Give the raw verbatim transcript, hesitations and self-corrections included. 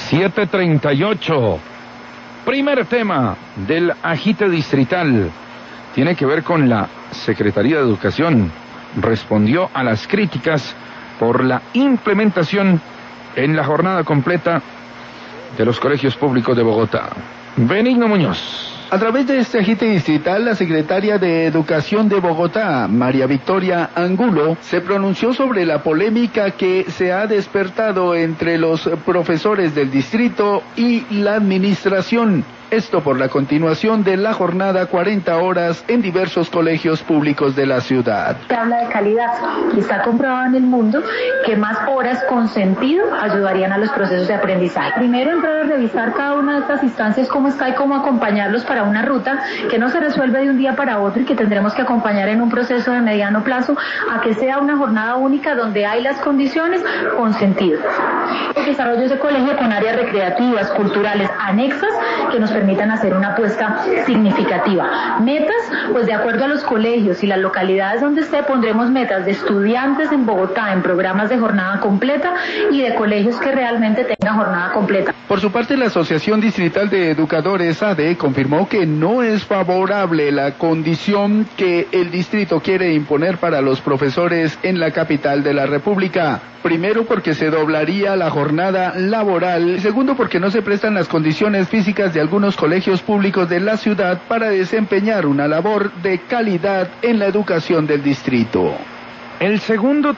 siete treinta y ocho. Primer tema del agite distrital. Tiene que ver con la Secretaría de Educación. Respondió a las críticas por la implementación en la jornada completa de los colegios públicos de Bogotá. Benigno Muñoz. A través de este agite distrital, la secretaria de Educación de Bogotá, María Victoria Angulo, se pronunció sobre la polémica que se ha despertado entre los profesores del distrito y la administración. Esto por la continuación de la jornada cuarenta horas en diversos colegios públicos de la ciudad. Se habla de calidad y está comprobado en el mundo que más horas con sentido ayudarían a los procesos de aprendizaje. Primero, entrar a revisar cada una de estas instancias, cómo está y cómo acompañarlos para una ruta que no se resuelve de un día para otro y que tendremos que acompañar en un proceso de mediano plazo a que sea una jornada única donde hay las condiciones con sentido. El desarrollo de ese colegio con áreas recreativas, culturales, anexas que nos permitan hacer una apuesta significativa. Metas, pues de acuerdo a los colegios y las localidades donde esté, pondremos metas de estudiantes en Bogotá en programas de jornada completa y de colegios que realmente tengan jornada completa. Por su parte, la Asociación Distrital de Educadores, A D E, confirmó que no es favorable la condición que el distrito quiere imponer para los profesores en la capital de la República. Primero, porque se doblaría la jornada laboral. Y segundo, porque no se prestan las condiciones físicas de algunos colegios públicos de la ciudad para desempeñar una labor de calidad en la educación del distrito. El segundo